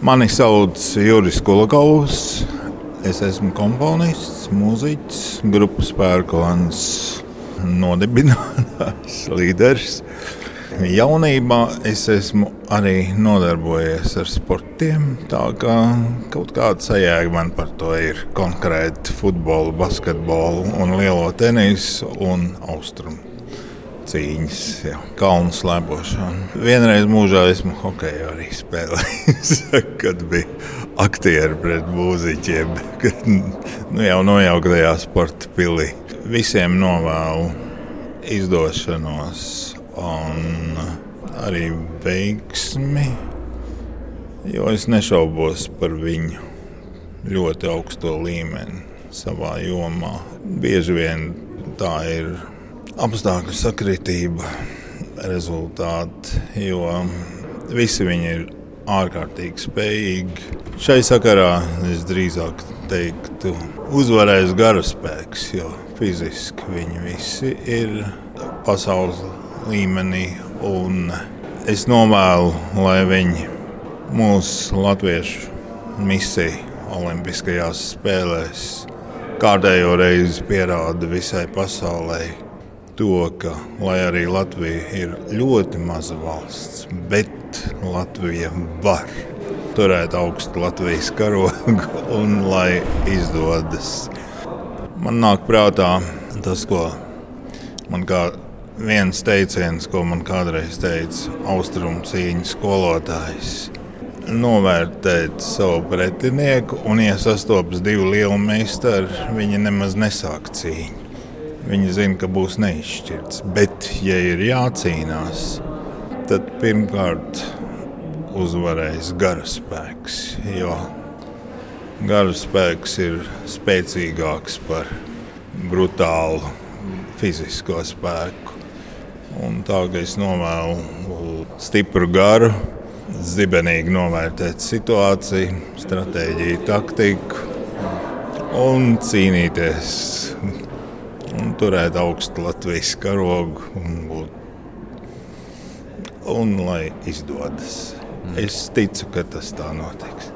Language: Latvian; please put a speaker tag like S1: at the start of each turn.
S1: Mani sauc Juris Kulakovs. Es esmu komponists, mūziķis, grupas Pērkons nodibinātājs, līderis. Jaunībā es esmu arī nodarbojies ar sportiem, tā kā kaut kāda sajēga man par to ir konkrēti futbolu, basketbolu un lielo tenisu un austrumu cīņas, kalnu slēpošanu. Vienreiz mūžā esmu hokeju arī spēlējis, kad bija aktieri pret mūziķiem, kad jau nojauktajā sporta pilī. Visiem novēlu izdošanos un arī veiksmi, jo es nešaubos par viņu ļoti augsto līmeni savā jomā. Bieži vien tā ir apstākļu sakritība rezultāti, jo visi viņi ir ārkārtīgi spējīgi. Šai sakarā es drīzāk teiktu, uzvarēs garaspēks, jo fiziski viņi visi ir pasaules līmenī. Un es novēlu, lai viņi mūsu latviešu misiju Olimpiskajās spēlēs kārtējo reizi pierāda visai pasaulē to, ka, lai arī Latvija ir ļoti maza valsts, bet Latvija var turēt augstu Latvijas karogu un lai izdodas. Man nāk prātā tas, ko man kā viens teiciens, ko man kādreiz teica austrumu cīņu skolotājs. Novērtēt savu pretinieku un, ja sastopas divi lieli meistari, viņi nemaz nesāk cīņu. Viņi zina, ka būs neizšķirts, bet, ja ir jācīnās, tad pirmkārt uzvarēs garaspēks, jo garaspēks ir spēcīgāks par brutālu fizisko spēku. Un tā, ka es novēlu stipru garu, zibenīgi novērtēt situāciju, stratēģiju, taktiku un cīnīties un turēt augstu Latvijas karogu un lai izdodas. Es ticu, ka tas tā notiks.